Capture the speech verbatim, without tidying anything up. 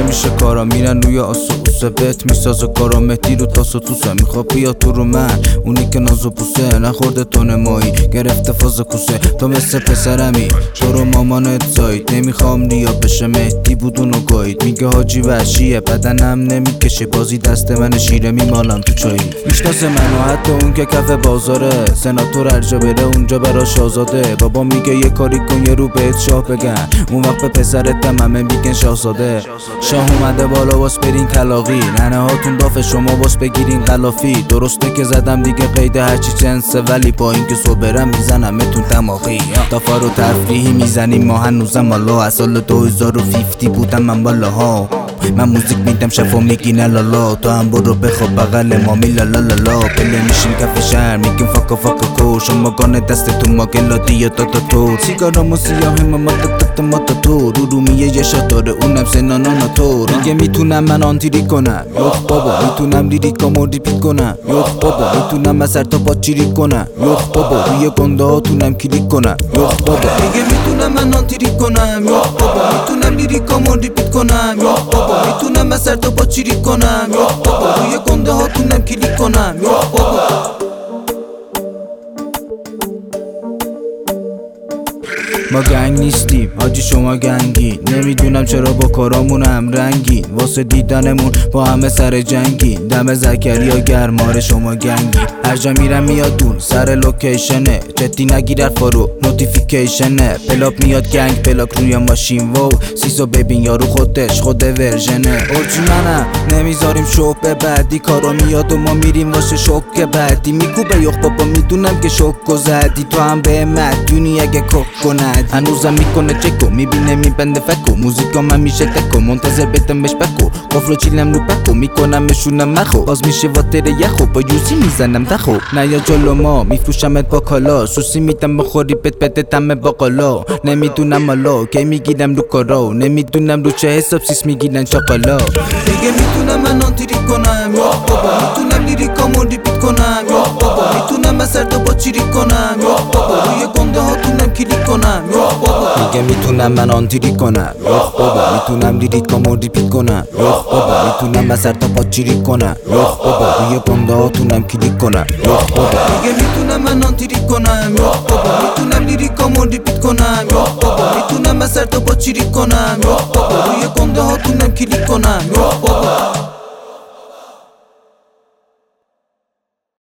میشه کارا میرن روی آسوسه بهت میسازه کارا مهدی رو تاس و توسه میخواد بیا تو رو من اونی که ناز و پوسه نخورده تونه مایی گرفته فاز کوسه تو مثل پسرمی تو رو مامانت زایید نمیخوام ریا بشه مهدی بود اونو گاید میگه حاجی وحشیه بدنم نمیکشه بازی دست من شیره میمالم تو چایی میشناسه منو حتی اون که کف بازاره سناتور هر جا بره اونجا براش آزاده بابا میگه یه کاری کن یه رو بهت شاه بگن اون وقت به پسرتم همه میگن شاهزاده شاه اومده بالا واس برین کلاغی ننه هاتون دافه شما واس بگیرین قلافی درسته که زدم دیگه قید هرچی جنسه ولی با اینکه صبرم میزنم اتون دماغی دافا رو تفریحی میزنیم ما هنوزم والا از سال دو هزار و پنجاه بودم من بالاها من موزیک میدم شفا میگین لالا تو هم برو بخواب بغل ما میلا لالا بله میشیم کف شهر میگیم فاکا فاکا کو شما گانه دست تو ما گلادی یا تا تا تو سیگارامو سیاهی ما تا تا تا ما تا تو رو رو میه یه شا داره اونم سنانانا تو میگه میتونم من آنتیری کنم یخ بابا میتونم لیریکامو ریپیت کنم یخ بابا میتونم از سر تا پا چیری کنم یخ بابا روی گنده هاتونم کلیک کنم یخ بابا میگه میتونم من آنتیری کنم یخ بابا میتونم لیریکامو ریپیت کنم یخ بابا میتونم از سر تا پا چیری کنم یخ بابا روی گنده هاتونم کلیک کنم یخ بابا ما گنگ نیستیم حاجی شما گنگی نمیدونم چرا با کارامون هم رنگی واسه دیدنمون با همه سر جنگی دم زکریا گرماره شما گنگی هر جا میرم میاد دون سر لوکیشنه جدی نگیر حرفا رو نوتیفیکیشنه پلاپ میاد گنگ پلاک روی ماشین وو سیسو ببین یارو خودش خود ورژنه اورجی منم نمیذاریم شوک به بعدی کارا میاد و ما میریم واسه شوک بعدی میکوبه یخ بابا میدونم که شوک و زدی تو هم به مدیونی اگه کک کنه هنوزم میکنه چکو میبینه میبنده فکو موزیکا من میشه تکو منتظر بدم بهش بکو قفلو چیلم رو بکو میکنم مشونم مخو باز میشه واتر یخو با یوزی میزنم دخو نیا جلو ما میفروشمت با کالا سوسی میدم بخوری بت بده تم باقالا نمیدونم حالا کی میگیرم رو کارا نمیدونم رو چه حساب سیس میگیرن چاقالا دیگه میتونم من آنتیری کنم یا بابا میتونم لیریکامو ریپیت کنم یا بابا میتونم از سر تا با چیری کنم یا بابا روی گنده هاتونم کلیک کنم یخ بابا میگه میتونم من آنتیری کنم یخ بابا میتونم لیریکامو ریپیت کنم یخ بابا میتونم از سر تا پا چیری کنم یخ بابا روی گنده هاتونم کلیک کنم یخ بابا میگه میتونم من آنتیری کنم یخ بابا میتونم لیریکامو ریپیت کنم یخ بابا میتونم از سر تا پا چیری کنم یخ بابا روی گنده هاتونم کلیک کنم یخ بابا